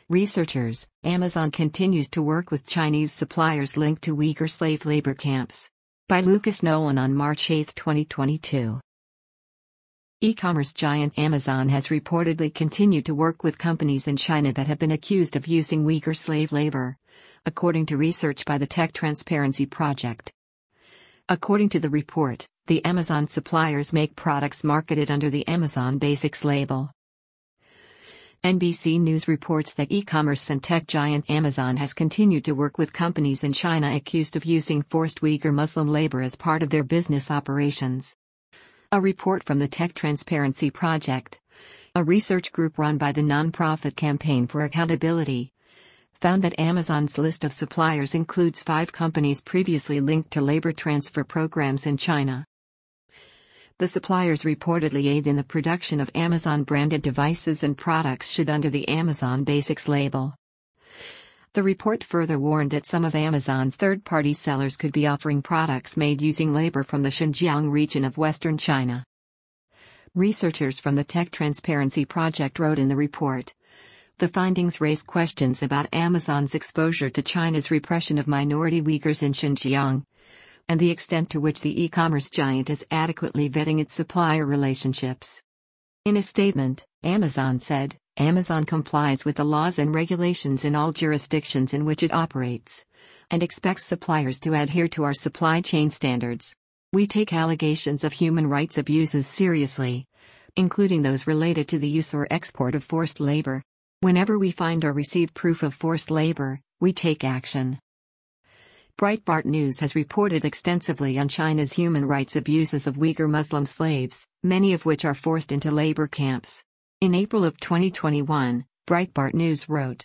Researchers, Amazon continues to work with Chinese suppliers linked to Uyghur slave labor camps. By Lucas Nolan on March 8, 2022. E-commerce giant Amazon has reportedly continued to work with companies in China that have been accused of using Uyghur slave labor, according to research by the Tech Transparency Project. According to the report, the Amazon suppliers make products marketed under the Amazon Basics label. NBC News reports that e-commerce and tech giant Amazon has continued to work with companies in China accused of using forced Uyghur Muslim labor as part of their business operations. A report from the Tech Transparency Project, a research group run by the nonprofit Campaign for Accountability, found that Amazon's list of suppliers includes 5 companies previously linked to labor transfer programs in China. The suppliers reportedly aid in the production of Amazon-branded devices and products shipped under the Amazon Basics label. The report further warned that some of Amazon's third-party sellers could be offering products made using labor from the Xinjiang region of western China. Researchers from the Tech Transparency Project wrote in the report, the findings raise questions about Amazon's exposure to China's repression of minority Uyghurs in Xinjiang, and the extent to which the e-commerce giant is adequately vetting its supplier relationships. In a statement, Amazon said, Amazon complies with the laws and regulations in all jurisdictions in which it operates, and expects suppliers to adhere to our supply chain standards. We take allegations of human rights abuses seriously, including those related to the use or export of forced labor. Whenever we find or receive proof of forced labor, we take action. Breitbart News has reported extensively on China's human rights abuses of Uyghur Muslim slaves, many of which are forced into labor camps. In April of 2021, Breitbart News wrote,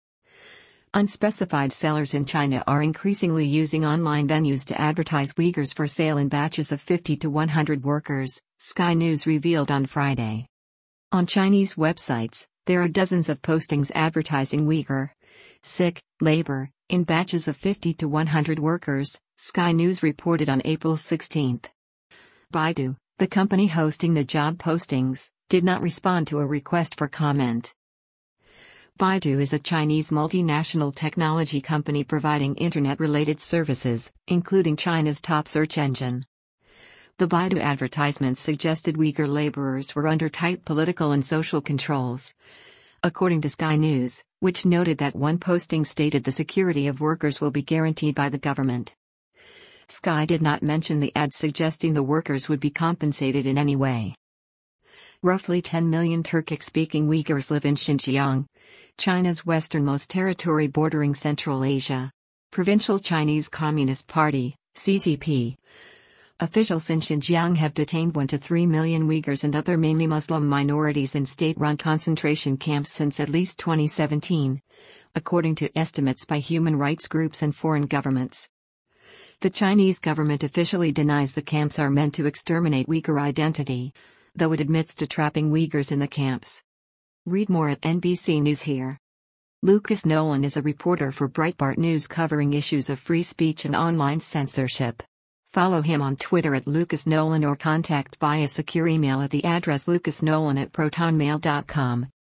unspecified sellers in China are increasingly using online venues to advertise Uyghurs for sale in batches of 50 to 100 workers, Sky News revealed on Friday. On Chinese websites, there are dozens of postings advertising Uyghur, Sikh, labor, in batches of 50 to 100 workers, Sky News reported on April 16. Baidu, the company hosting the job postings, did not respond to a request for comment. Baidu is a Chinese multinational technology company providing internet-related services, including China's top search engine. The Baidu advertisements suggested Uyghur laborers were under tight political and social controls, according to Sky News, which noted that one posting stated the security of workers will be guaranteed by the government. Sky did not mention the ad suggesting the workers would be compensated in any way. Roughly 10 million Turkic-speaking Uyghurs live in Xinjiang, China's westernmost territory bordering Central Asia. Provincial Chinese Communist Party, CCP. Officials in Xinjiang have detained 1 to 3 million Uyghurs and other mainly Muslim minorities in state-run concentration camps since at least 2017, according to estimates by human rights groups and foreign governments. The Chinese government officially denies the camps are meant to exterminate Uyghur identity, though it admits to trapping Uyghurs in the camps. Read more at NBC News here. Lucas Nolan is a reporter for Breitbart News covering issues of free speech and online censorship. Follow him on Twitter at Lucas Nolan or contact via secure email at the address lucasnolan@protonmail.com.